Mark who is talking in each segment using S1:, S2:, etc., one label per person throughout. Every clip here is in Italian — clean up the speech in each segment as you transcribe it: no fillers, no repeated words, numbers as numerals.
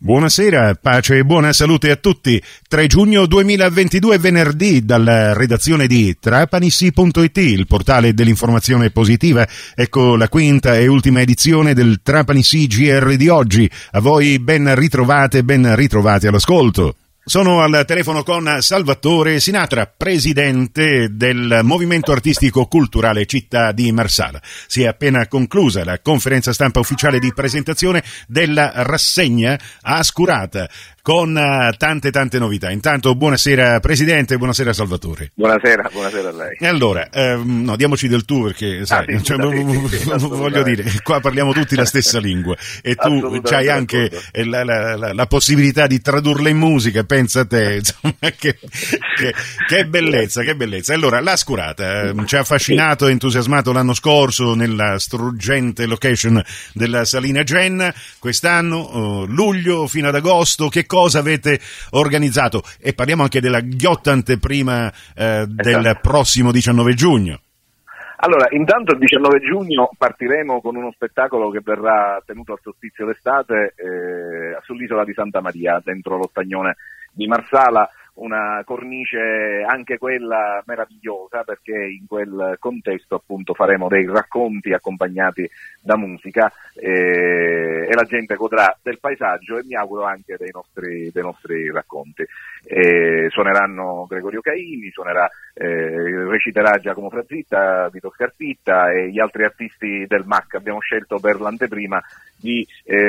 S1: Buonasera, pace e buona salute a tutti. 3 giugno 2022, venerdì, dalla redazione di Trapanissi.it, il portale dell'informazione positiva. Ecco la quinta e ultima edizione del Trapanissi GR di oggi. A voi ben ritrovate all'ascolto. Sono al telefono con Salvatore Sinatra, presidente del Movimento Artistico Culturale Città di Marsala. Si è appena conclusa la conferenza stampa ufficiale di presentazione della rassegna Ascurata, con tante novità. Intanto buonasera Presidente, buonasera Salvatore.
S2: Buonasera a lei.
S1: E allora, no, diamoci del tu perché sai,
S2: sì,
S1: voglio dire, qua parliamo tutti la stessa lingua e tu c'hai anche la possibilità di tradurla in musica, pensa a te, insomma, che bellezza. Allora, l'Ascurata ci ha affascinato e entusiasmato l'anno scorso nella struggente location della Salina Genna. Quest'anno, luglio fino ad agosto, che cosa avete organizzato? E parliamo anche della ghiotta anteprima del prossimo 19 giugno.
S2: Allora, intanto il 19 giugno partiremo con uno spettacolo che verrà tenuto al solstizio d'estate sull'isola di Santa Maria, dentro lo stagnone di Marsala. Una cornice anche quella meravigliosa, perché in quel contesto appunto faremo dei racconti accompagnati da musica e la gente godrà del paesaggio e mi auguro anche dei nostri racconti. Suoneranno Gregorio Caini, reciterà Giacomo Frazitta, Vito Scarpitta e gli altri artisti del MAC. Abbiamo scelto per l'anteprima di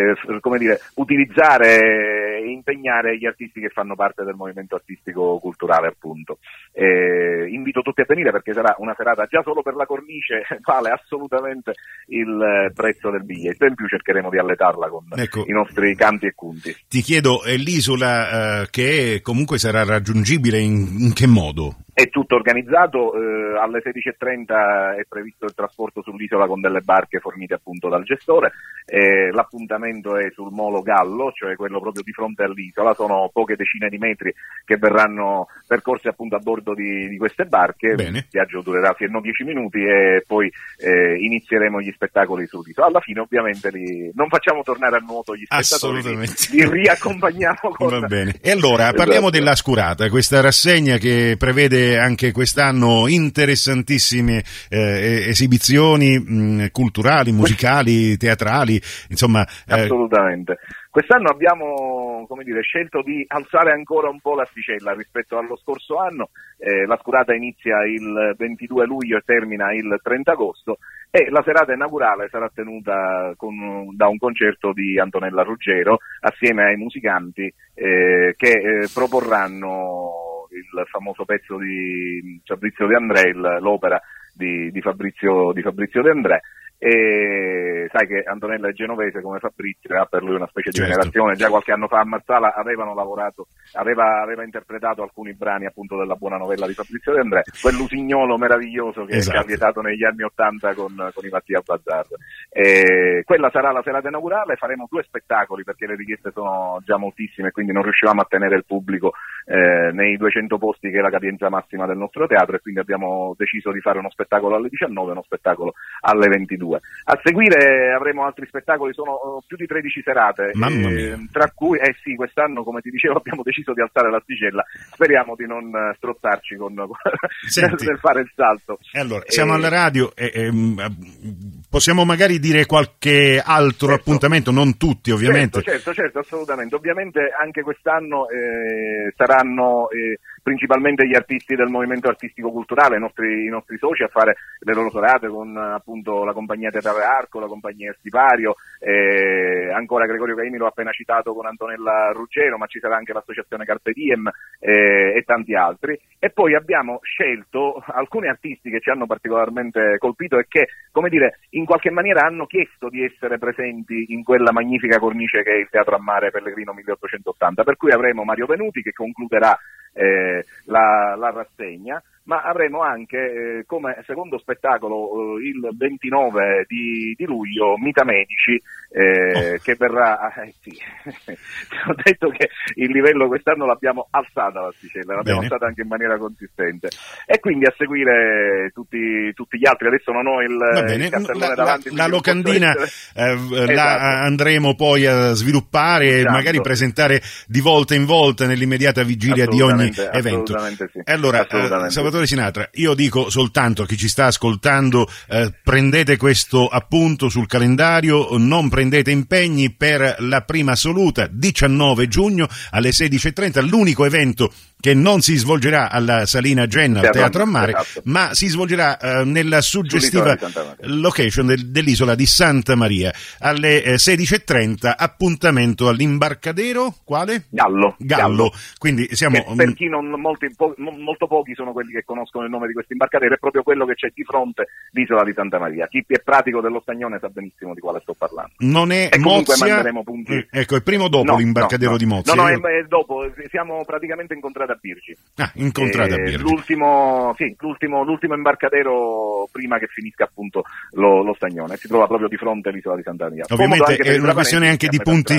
S2: utilizzare e impegnare gli artisti che fanno parte del movimento artistico culturale, appunto. Invito tutti a venire perché sarà una serata, già solo per la cornice vale assolutamente il prezzo del biglietto, e in più cercheremo di alletarla con i nostri canti e cunti.
S1: Ti chiedo, l'isola che comunque sarà raggiungibile in che modo?
S2: È tutto organizzato, alle 16:30 è previsto il trasporto sull'isola con delle barche fornite appunto dal gestore. L'appuntamento è sul Molo Gallo, cioè quello proprio di fronte all'isola. Sono poche decine di metri che verranno percorsi appunto a bordo di queste barche.
S1: Bene.
S2: Il viaggio durerà fino a 10 minuti e poi inizieremo gli spettacoli sull'isola. Alla fine ovviamente non facciamo tornare a nuoto gli spettatori, li riaccompagniamo con...
S1: Va bene. E allora parliamo dell'Ascurata, questa rassegna che prevede anche quest'anno interessantissime esibizioni culturali, musicali, teatrali, insomma.
S2: Assolutamente. Quest'anno abbiamo, scelto di alzare ancora un po' l'asticella rispetto allo scorso anno. L'Ascurata inizia il 22 luglio e termina il 30 agosto e la serata inaugurale sarà tenuta da un concerto di Antonella Ruggero assieme ai musicanti che proporranno il famoso pezzo di Fabrizio De André, l'opera di Fabrizio De André. E sai che Antonella è genovese come Fabrizio, ha per lui una specie di venerazione. Già qualche anno fa a Marsala aveva interpretato alcuni brani appunto della buona novella di Fabrizio De André, quell'usignolo meraviglioso che ha vietato negli anni '80 con i Mattia Bazzar. Quella sarà la serata inaugurale. Faremo 2 spettacoli perché le richieste sono già moltissime, quindi non riuscivamo a tenere il pubblico nei 200 posti che è la capienza massima del nostro teatro, e quindi abbiamo deciso di fare uno spettacolo alle 19 e uno spettacolo alle 22. A seguire avremo altri spettacoli, sono più di 13 serate, tra cui quest'anno, come ti dicevo, abbiamo deciso di alzare l'asticella. Speriamo di non strozzarci nel fare il salto.
S1: Allora, siamo alla radio possiamo magari dire qualche altro appuntamento, non tutti ovviamente.
S2: Certo, assolutamente. Ovviamente anche quest'anno saranno principalmente gli artisti del movimento artistico culturale, i nostri soci, a fare le loro serate con appunto la compagnia teatrale Arco, la compagnia Stivario, ancora Gregorio Caini l'ho appena citato con Antonella Ruggero, ma ci sarà anche l'associazione Carpe Diem e tanti altri. E poi abbiamo scelto alcuni artisti che ci hanno particolarmente colpito e che, in qualche maniera hanno chiesto di essere presenti in quella magnifica cornice che è il Teatro a Mare Pellegrino 1880, per cui avremo Mario Venuti che concluderà la rassegna. ma avremo anche come secondo spettacolo il 29 di luglio Mita Medici, che verrà, sì, ho detto che il livello quest'anno l'abbiamo alzata l'asticella, l'abbiamo alzata anche in maniera consistente, e quindi a seguire tutti gli altri. Adesso non ho il cartellone davanti,
S1: la locandina la andremo poi a sviluppare e magari presentare di volta in volta nell'immediata vigilia di ogni evento.
S2: Sì.
S1: Allora, Salvatore Sinatra, io dico soltanto a chi ci sta ascoltando, prendete questo appunto sul calendario, non prendete impegni per la prima assoluta, 19 giugno alle 16:30, l'unico evento che non si svolgerà alla Salina Genna, al Teatro a Mare, ma si svolgerà nella suggestiva location dell'isola di Santa Maria. Alle 16:30, appuntamento all'imbarcadero, quale? Gallo. Quindi siamo...
S2: per chi molto pochi sono quelli che conoscono il nome di questo imbarcadero, è proprio quello che c'è di fronte l'isola di Santa Maria. Chi è pratico dello Stagnone sa benissimo di quale sto parlando.
S1: Non è Mozia? Ecco, è primo o dopo l'imbarcadero di Mozia?
S2: No, è dopo, siamo praticamente incontrati a Birgi.
S1: Incontrati a Birgi.
S2: L'ultimo imbarcadero prima che finisca appunto lo Stagnone, si trova proprio di fronte all'isola di Santa Maria.
S1: Ovviamente è una questione anche di punti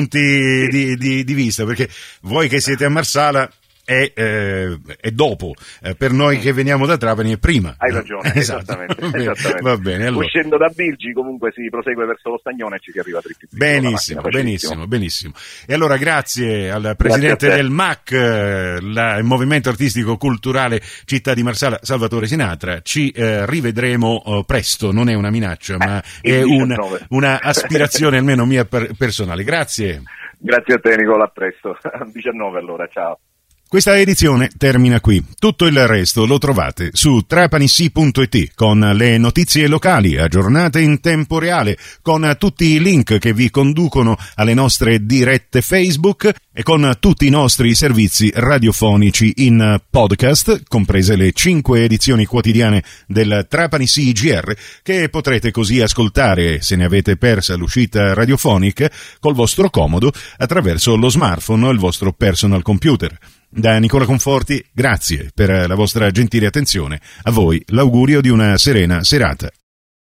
S1: di vista, perché voi che siete a Marsala è dopo, per noi che veniamo da Trapani è prima.
S2: Hai ragione, esattamente.
S1: Va bene, allora.
S2: Uscendo da Birgi comunque si prosegue verso lo Stagnone e ci si arriva dritti.
S1: Benissimo. E allora grazie al presidente del MAC, il Movimento Artistico Culturale Città di Marsala, Salvatore Sinatra. Ci rivedremo presto, non è una minaccia, ma è una aspirazione almeno mia personale. Grazie.
S2: Grazie a te Nicola, a presto. 19 allora, ciao.
S1: Questa edizione termina qui. Tutto il resto lo trovate su trapanissi.it con le notizie locali aggiornate in tempo reale, con tutti i link che vi conducono alle nostre dirette Facebook e con tutti i nostri servizi radiofonici in podcast, comprese le 5 edizioni quotidiane del Trapani CGR, che potrete così ascoltare, se ne avete persa l'uscita radiofonica, col vostro comodo attraverso lo smartphone o il vostro personal computer. Da Nicola Conforti, grazie per la vostra gentile attenzione. A voi l'augurio di una serena serata.